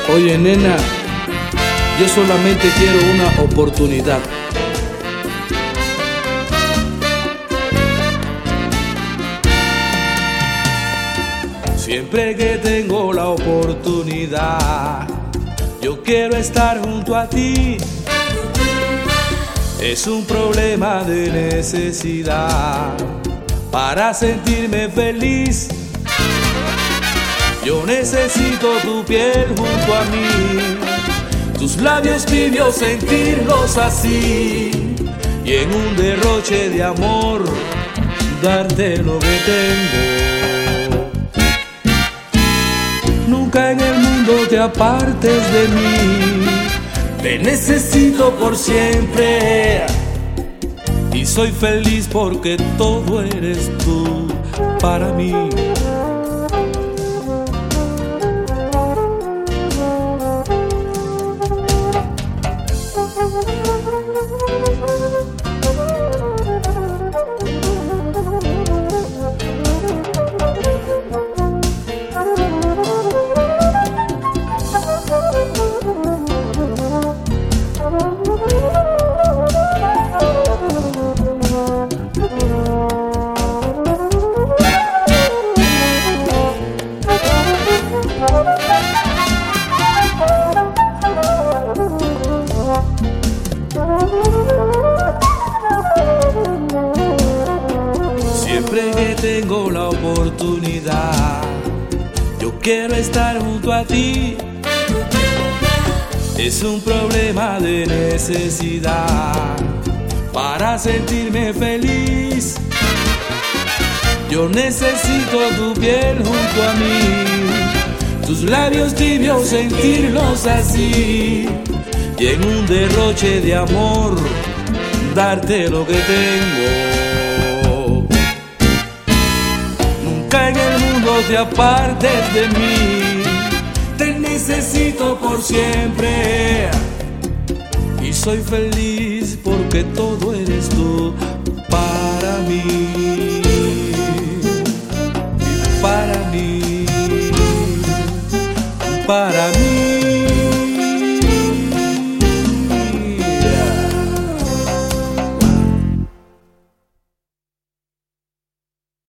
Oye, nena, yo solamente quiero una oportunidad. Siempre que tengo la oportunidad, yo quiero estar junto a ti. Es un problema de necesidad para sentirme feliz. Yo necesito tu piel junto a mí, tus labios tibios sentirlos así, y en un derroche de amor darte lo que tengo. Nunca en el mundo te apartes de mí, te necesito por siempre, y soy feliz porque todo eres tú para mí. Siempre que tengo la oportunidad, yo quiero estar junto a ti. Es un problema de necesidad para sentirme feliz. Yo necesito tu piel junto a mí, tus labios tibios sentirlos así, y en un derroche de amor darte lo que tengo. Nunca en el mundo te apartes de mí, te necesito por siempre, y soy feliz porque todo eres tú para mí, y para mí, para mí.